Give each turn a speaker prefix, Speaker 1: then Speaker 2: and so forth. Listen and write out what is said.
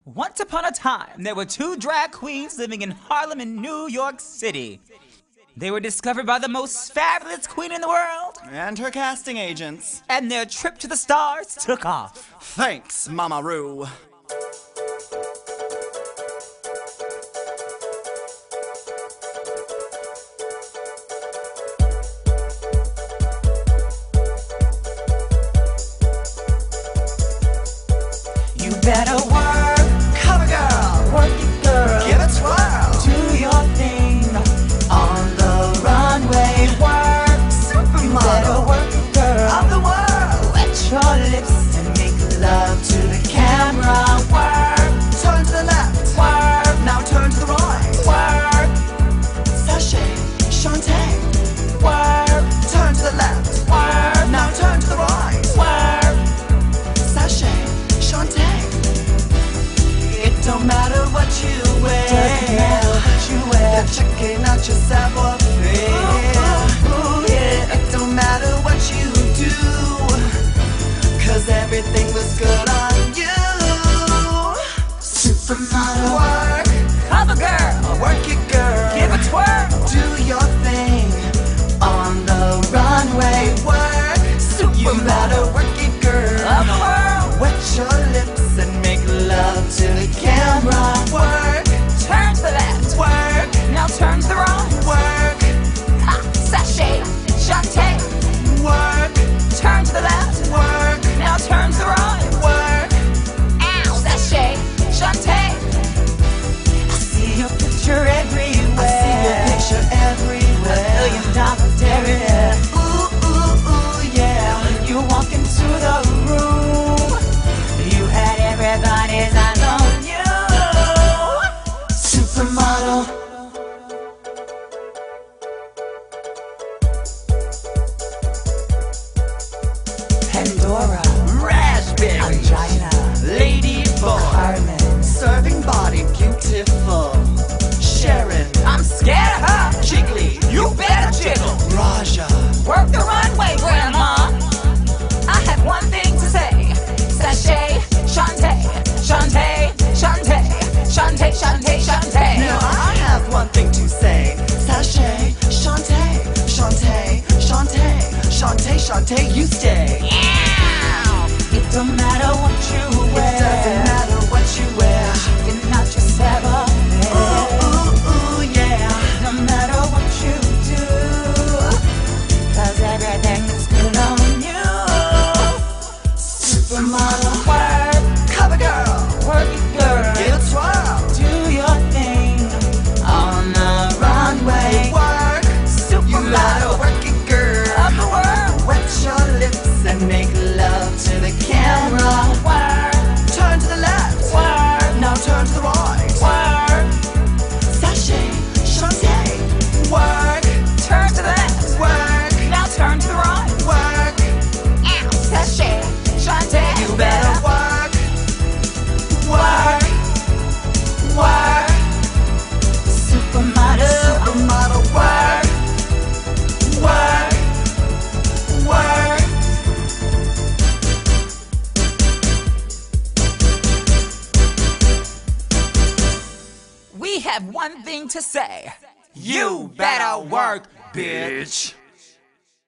Speaker 1: Once upon a time, there were two drag queens living in Harlem in New York City. They were discovered by the most fabulous queen in the world,
Speaker 2: And her casting agents.
Speaker 1: and their trip to the stars took off.
Speaker 2: Thanks, Mama Roo.
Speaker 1: You better work,
Speaker 2: Cover girl,
Speaker 1: work it, girl.
Speaker 2: give it twirl.
Speaker 1: Do your thing on the runway. Work, you better
Speaker 2: Supermodel
Speaker 1: work it, girl.
Speaker 2: of the world.
Speaker 1: Wet your lips and make love to the camera. Work,
Speaker 2: Turn to the left,
Speaker 1: work,
Speaker 2: now turn to the right.
Speaker 1: work,
Speaker 2: Sashay, Shantae.
Speaker 1: work,
Speaker 2: Turn to the left,
Speaker 1: work,
Speaker 2: now turn to the right.
Speaker 1: work.
Speaker 2: Sashay, Shantae. It don't matter what you wear.
Speaker 1: Doesn't matter what you wear.
Speaker 2: They're checking out your savoir-faire.
Speaker 1: Ooh, yeah.
Speaker 2: It don't matter what you do, 'cause everything looks good on you.
Speaker 1: Supermodel.
Speaker 2: Work,
Speaker 1: Cover girl.
Speaker 2: work it, girl.
Speaker 1: Give a twirl.
Speaker 2: Do your thing on the runway. Work, you better work it, girl.
Speaker 1: Of the world.
Speaker 2: Wet your lips and make love to the camera. Work,
Speaker 1: Turn to the left.
Speaker 2: work,
Speaker 1: Now turn to the right.
Speaker 2: work,
Speaker 1: Ha, sachet, Shantae.
Speaker 2: work,
Speaker 1: Turn to the left.
Speaker 2: work,
Speaker 1: Now turn to the right.
Speaker 2: work.
Speaker 1: Ow, sachet, Shantae. I see your picture everywhere.
Speaker 2: I see your picture everywhere.
Speaker 1: $1 million dare.
Speaker 2: Ooh, ooh, ooh, yeah.
Speaker 1: You walk into the room. You had everybody's eyes on you.
Speaker 2: Supermodel.
Speaker 1: Pandora,
Speaker 2: Raspberry.
Speaker 1: Angina,
Speaker 2: Ladyboy.
Speaker 1: Carmen.
Speaker 2: Serving body beautiful. Sharon.
Speaker 1: I'm scared of her.
Speaker 2: Jiggly.
Speaker 1: You better jiggle.
Speaker 2: Raja.
Speaker 1: Work the runway, Grandma. I have one thing to say. Sachet, Shantae, Shantae, Shantae, Shantae, Shantae, Shantae.
Speaker 2: Now I have one thing to say. Sashay, Shantae, Shantae, Shantae, Shantae, Shantae, you stay.
Speaker 1: Ow! It don't matter what you wear.
Speaker 2: It doesn't matter what you wear.
Speaker 1: You're not just ever.
Speaker 2: Ooh, ooh, ooh, yeah.
Speaker 1: No matter what you do, 'cause everything is good on you.
Speaker 2: Supermodel.
Speaker 1: Work,
Speaker 2: Cover girl.
Speaker 1: work it, girl.
Speaker 2: Give a twirl.
Speaker 1: Do your thing on the runway.
Speaker 2: Work. You better
Speaker 1: Supermodel
Speaker 2: work it, girl.
Speaker 1: of the world.
Speaker 2: Wet your lips and make love to the camera.
Speaker 1: Work,
Speaker 2: Turn to the left.
Speaker 1: work,
Speaker 2: Now turn to the right.
Speaker 1: work.
Speaker 2: Sashay, Shantae. Work,
Speaker 1: Turn to the left.
Speaker 2: work,
Speaker 1: Now turn to the right.
Speaker 2: work.
Speaker 1: Ow, sachet, Shantae.
Speaker 2: You better work, work, work.
Speaker 1: Supermodel.
Speaker 2: Supermodel, work, work, work.
Speaker 1: We have one thing to say.
Speaker 2: You better work, bitch.